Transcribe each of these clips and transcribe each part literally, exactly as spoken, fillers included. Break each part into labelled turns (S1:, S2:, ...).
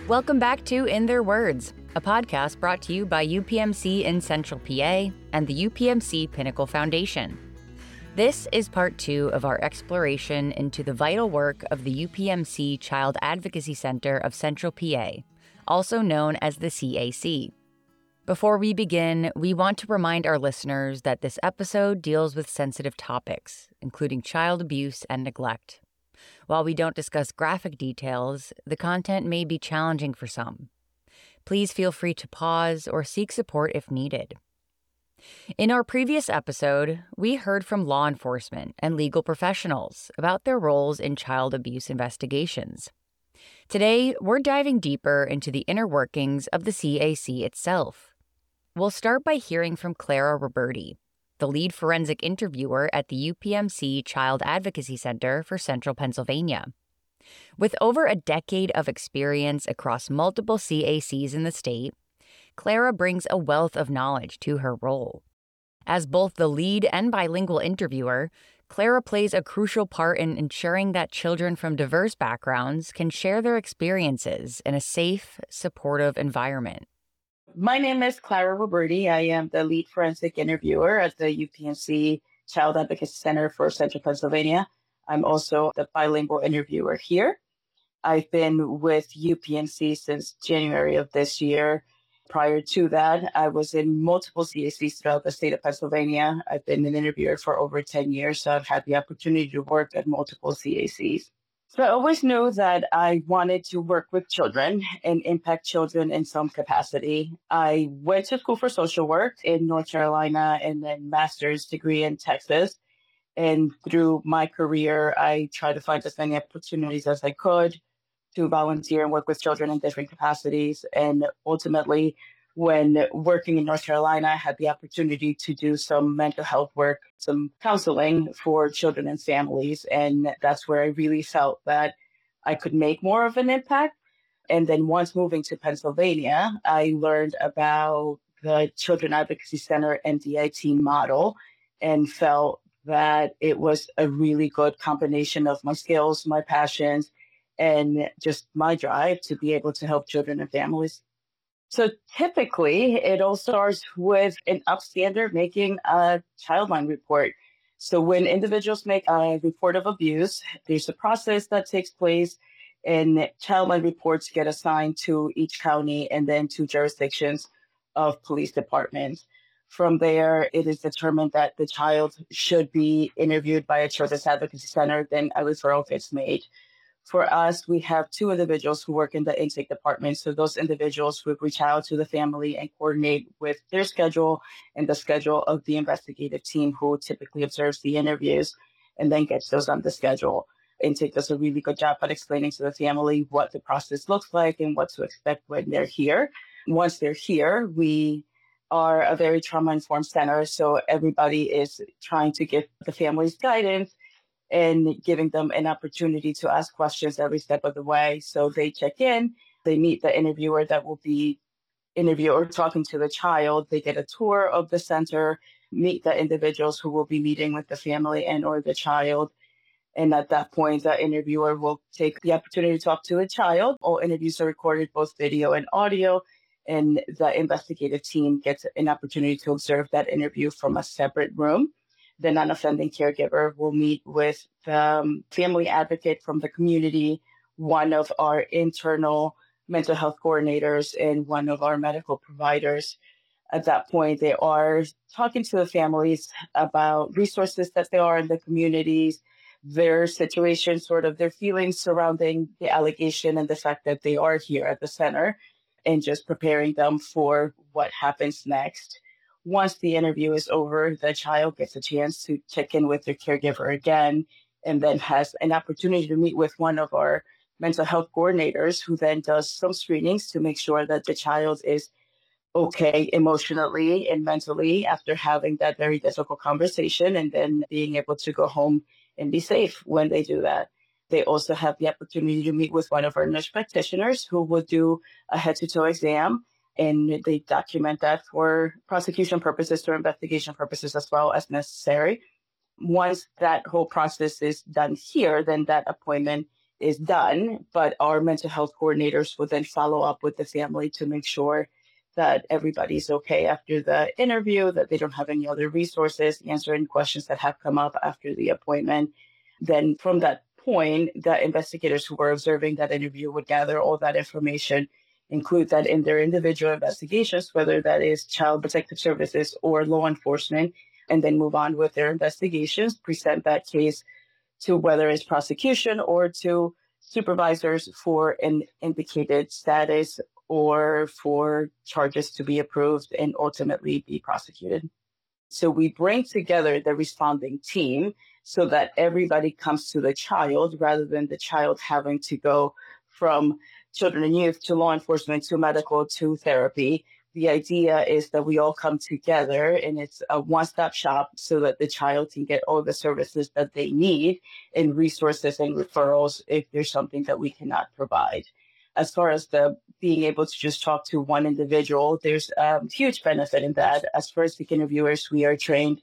S1: Welcome back to In Their Words, a podcast brought to you by U P M C in Central P A and the U P M C Pinnacle Foundation. This is part two of our exploration into the vital work of the U P M C Child Advocacy Center of Central P A, also known as the C A C. Before we begin, we want to remind our listeners that this episode deals with sensitive topics, including child abuse and neglect. While we don't discuss graphic details, the content may be challenging for some. Please feel free to pause or seek support if needed. In our previous episode, we heard from law enforcement and legal professionals about their roles in child abuse investigations. Today, we're diving deeper into the inner workings of the C A C itself. We'll start by hearing from Clara Roberti, the lead forensic interviewer at the U P M C Child Advocacy Center for Central Pennsylvania. With over a decade of experience across multiple C A Cs in the state, Clara brings a wealth of knowledge to her role. As both the lead and bilingual interviewer, Clara plays a crucial part in ensuring that children from diverse backgrounds can share their experiences in a safe, supportive environment.
S2: My name is Clara Roberti. I am the lead forensic interviewer at the U P M C Child Advocacy Center for Central Pennsylvania. I'm also the bilingual interviewer here. I've been with U P M C since January of this year. Prior to that, I was in multiple C A Cs throughout the state of Pennsylvania. I've been an interviewer for over ten years, so I've had the opportunity to work at multiple C A Cs. So I always knew that I wanted to work with children and impact children in some capacity. I went to school for social work in North Carolina and then master's degree in Texas. And through my career, I tried to find as many opportunities as I could to volunteer and work with children in different capacities. And ultimately, when working in North Carolina, I had the opportunity to do some mental health work, some counseling for children and families. And that's where I really felt that I could make more of an impact. And then once moving to Pennsylvania, I learned about the Children Advocacy Center N D I T model and felt that it was a really good combination of my skills, my passions, and just my drive to be able to help children and families. So typically, it all starts with an upstander making a childline report. So when individuals make a report of abuse, there's a process that takes place, and childline reports get assigned to each county and then to jurisdictions of police departments. From there, it is determined that the child should be interviewed by a children's advocacy center, then a referral gets made. For us, we have two individuals who work in the intake department. So those individuals would reach out to the family and coordinate with their schedule and the schedule of the investigative team who typically observes the interviews and then gets those on the schedule. Intake does a really good job at explaining to the family what the process looks like and what to expect when they're here. Once they're here, we are a very trauma-informed center. So everybody is trying to give the families guidance and giving them an opportunity to ask questions every step of the way. So they check in, they meet the interviewer that will be interviewing or talking to the child. They get a tour of the center, meet the individuals who will be meeting with the family and or the child. And at that point, the interviewer will take the opportunity to talk to the child. All interviews are recorded, both video and audio. And the investigative team gets an opportunity to observe that interview from a separate room. The non-offending caregiver will meet with the um, family advocate from the community, one of our internal mental health coordinators, and one of our medical providers. At that point, they are talking to the families about resources that there are in the communities, their situation, sort of their feelings surrounding the allegation and the fact that they are here at the center, and just preparing them for what happens next. Once the interview is over, the child gets a chance to check in with their caregiver again, and then has an opportunity to meet with one of our mental health coordinators, who then does some screenings to make sure that the child is okay emotionally and mentally after having that very difficult conversation, and then being able to go home and be safe when they do that. They also have the opportunity to meet with one of our nurse practitioners who will do a head-to-toe exam, and they document that for prosecution purposes or investigation purposes as well as necessary. Once that whole process is done here, then that appointment is done, but our mental health coordinators will then follow up with the family to make sure that everybody's okay after the interview, that they don't have any other resources, answer any questions that have come up after the appointment. Then from that point, the investigators who were observing that interview would gather all that information, include that in their individual investigations, whether that is Child Protective Services or law enforcement, and then move on with their investigations, present that case to whether it's prosecution or to supervisors for an indicated status or for charges to be approved and ultimately be prosecuted. So we bring together the responding team so that everybody comes to the child rather than the child having to go from children and youth to law enforcement to medical to therapy. The idea is that we all come together and it's a one-stop shop so that the child can get all the services that they need and resources and referrals if there's something that we cannot provide. As far as the being able to just talk to one individual, there's a huge benefit in that. As forensic interviewers, we are trained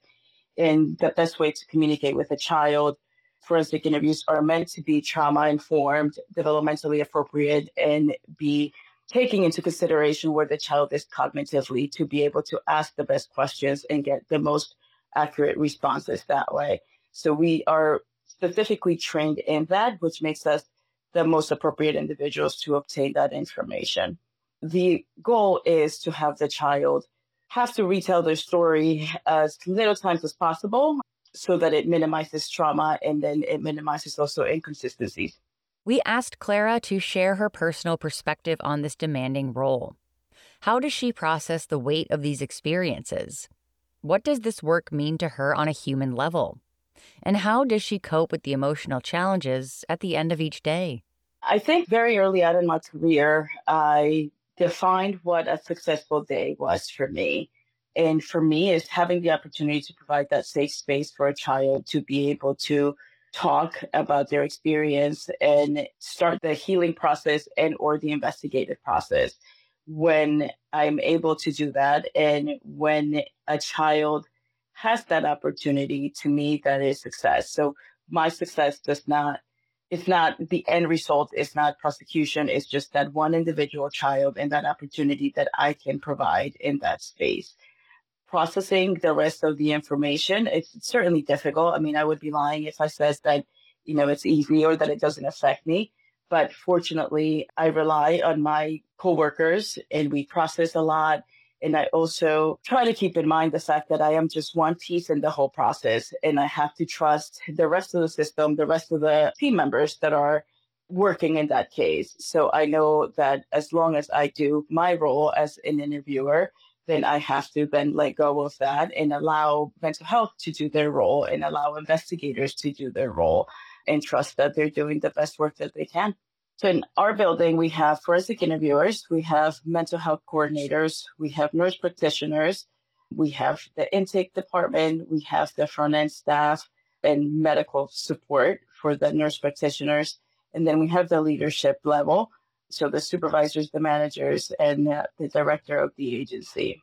S2: in the best way to communicate with a child. Forensic interviews are meant to be trauma-informed, developmentally appropriate, and be taking into consideration where the child is cognitively to be able to ask the best questions and get the most accurate responses that way. So we are specifically trained in that, which makes us the most appropriate individuals to obtain that information. The goal is to have the child have to retell their story as little times as possible so that it minimizes trauma and then it minimizes also inconsistencies.
S1: We asked Clara to share her personal perspective on this demanding role. How does she process the weight of these experiences? What does this work mean to her on a human level? And how does she cope with the emotional challenges at the end of each day?
S2: I think very early on in my career, I defined what a successful day was for me. And for me, is having the opportunity to provide that safe space for a child to be able to talk about their experience and start the healing process and or the investigative process. When I'm able to do that and when a child has that opportunity, to me, that is success. So my success does not, it's not the end result, it's not prosecution, it's just that one individual child and that opportunity that I can provide in that space. Processing the rest of the information, it's certainly difficult. I mean, I would be lying if I said that, you know, it's easy or that it doesn't affect me. But fortunately, I rely on my coworkers and we process a lot. And I also try to keep in mind the fact that I am just one piece in the whole process. And I have to trust the rest of the system, the rest of the team members that are working in that case. So I know that as long as I do my role as an interviewer, then I have to then let go of that and allow mental health to do their role and allow investigators to do their role and trust that they're doing the best work that they can. So in our building, we have forensic interviewers, we have mental health coordinators, we have nurse practitioners, we have the intake department, we have the front end staff and medical support for the nurse practitioners. And then we have the leadership level. So the supervisors, the managers, and uh, the director of the agency.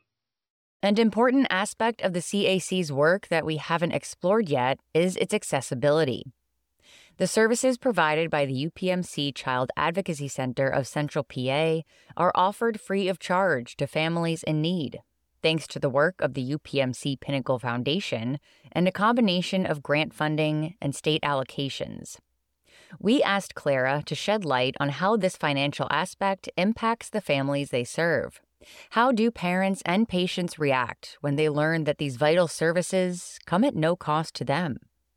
S1: An important aspect of the C A C's work that we haven't explored yet is its accessibility. The services provided by the U P M C Child Advocacy Center of Central P A are offered free of charge to families in need, thanks to the work of the U P M C Pinnacle Foundation and a combination of grant funding and state allocations. We asked Clara to shed light on how this financial aspect impacts the families they serve. How do parents and patients react when they learn that these vital services come at no cost to them?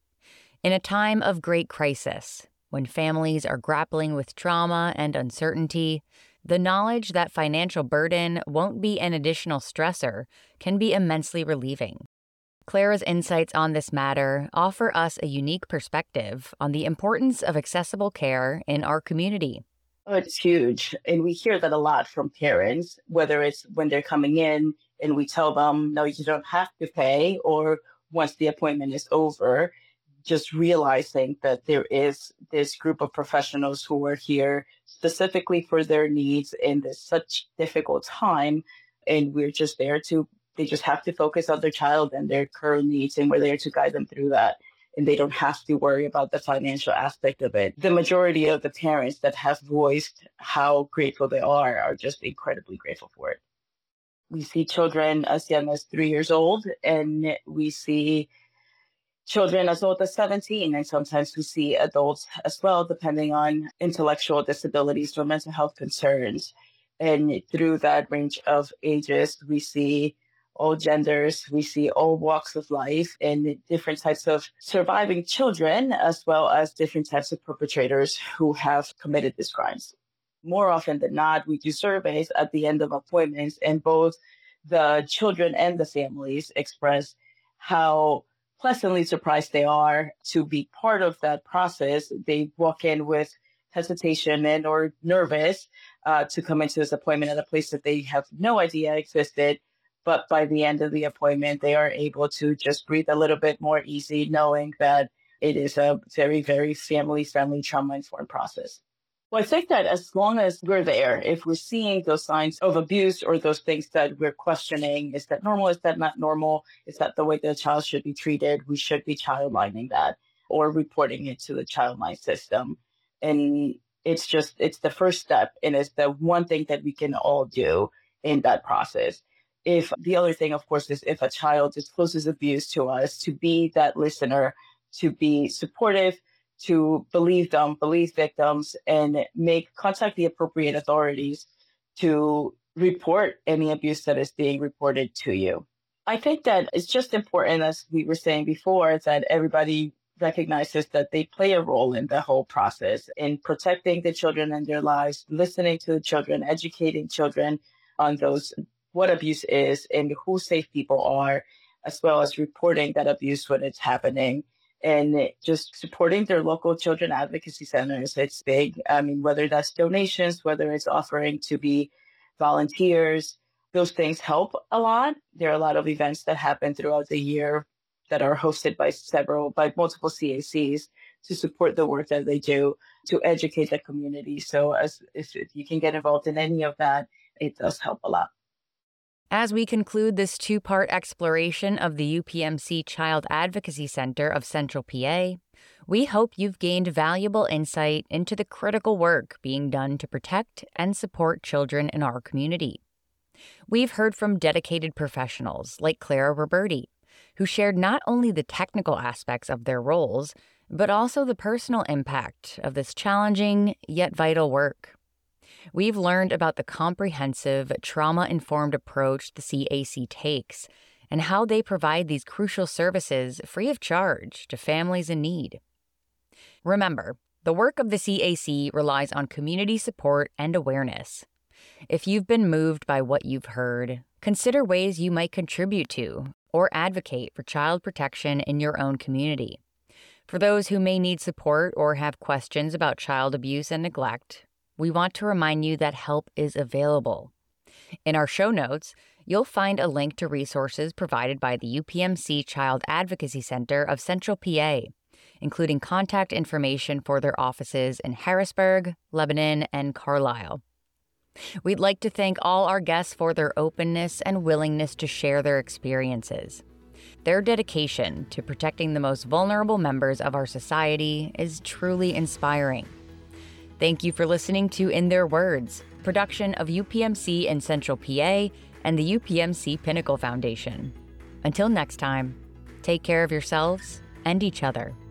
S1: In a time of great crisis, when families are grappling with trauma and uncertainty, the knowledge that financial burden won't be an additional stressor can be immensely relieving. Clara's insights on this matter offer us a unique perspective on the importance of accessible care in our community.
S2: Oh, it's huge. And we hear that a lot from parents, whether it's when they're coming in and we tell them, no, you don't have to pay, or once the appointment is over, just realizing that there is this group of professionals who are here specifically for their needs in this such difficult time. And we're just there to They just have to focus on their child and their current needs, and we're there to guide them through that. and they don't have to worry about the financial aspect of it. The majority of the parents that have voiced how grateful they are are just incredibly grateful for it. We see children as young as three years old, and we see children as old as seventeen, and sometimes we see adults as well, depending on intellectual disabilities or mental health concerns. And through that range of ages, we see all genders, we see all walks of life, and different types of surviving children, as well as different types of perpetrators who have committed these crimes. More often than not, we do surveys at the end of appointments, and both the children and the families express how pleasantly surprised they are to be part of that process. They walk in with hesitation and or nervous uh, to come into this appointment at a place that they have no idea existed. But by the end of the appointment, they are able to just breathe a little bit more easy, knowing that it is a very, very family-friendly, trauma-informed process. Well, I think that as long as we're there, if we're seeing those signs of abuse or those things that we're questioning, is that normal? Is that not normal? Is that the way that a child should be treated? We should be childlining that or reporting it to the childline system. And it's just, it's the first step. And it's the one thing that we can all do in that process. If the other thing, of course, is if a child discloses abuse to us, to be that listener, to be supportive, to believe them, believe victims, and make contact the appropriate authorities to report any abuse that is being reported to you. I think that it's just important, as we were saying before, that everybody recognizes that they play a role in the whole process in protecting the children and their lives, listening to the children, educating children on those what abuse is and who safe people are, as well as reporting that abuse when it's happening, and just supporting their local children advocacy centers. It's big. I mean, whether that's donations, whether it's offering to be volunteers, those things help a lot. There are a lot of events that happen throughout the year that are hosted by several, by multiple C A Cs to support the work that they do to educate the community. So as if you can get involved in any of that, it does help a lot.
S1: As we conclude this two-part exploration of the U P M C Child Advocacy Center of Central P A, we hope you've gained valuable insight into the critical work being done to protect and support children in our community. We've heard from dedicated professionals like Clara Roberti, who shared not only the technical aspects of their roles, but also the personal impact of this challenging yet vital work. We've learned about the comprehensive, trauma-informed approach the C A C takes and how they provide these crucial services free of charge to families in need. Remember, the work of the C A C relies on community support and awareness. If you've been moved by what you've heard, consider ways you might contribute to or advocate for child protection in your own community. For those who may need support or have questions about child abuse and neglect, we want to remind you that help is available. In our show notes, you'll find a link to resources provided by the U P M C Child Advocacy Center of Central P A, including contact information for their offices in Harrisburg, Lebanon, and Carlisle. We'd like to thank all our guests for their openness and willingness to share their experiences. Their dedication to protecting the most vulnerable members of our society is truly inspiring. Thank you for listening to In Their Words, production of U P M C in Central P A and the U P M C Pinnacle Foundation. Until next time, take care of yourselves and each other.